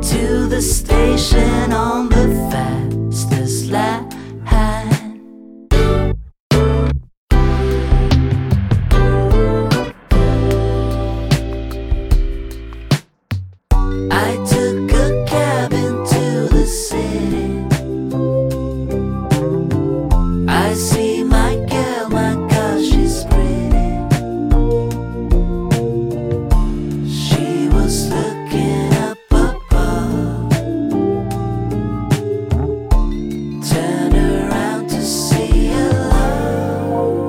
to the station on the fastest line. I took a cab into the city. I see my girl, my gosh, she's pretty. She was looking up above. Turn around to see her love.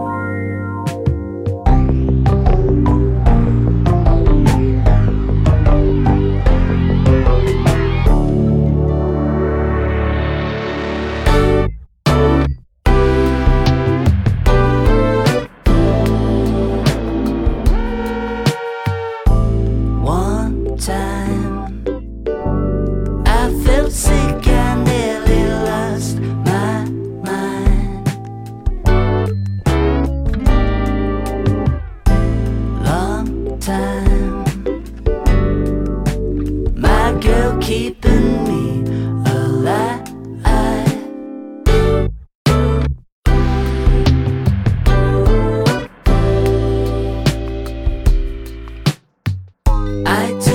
One time I felt sick, I nearly lost my mind. Long time, my girl keeping me alive. I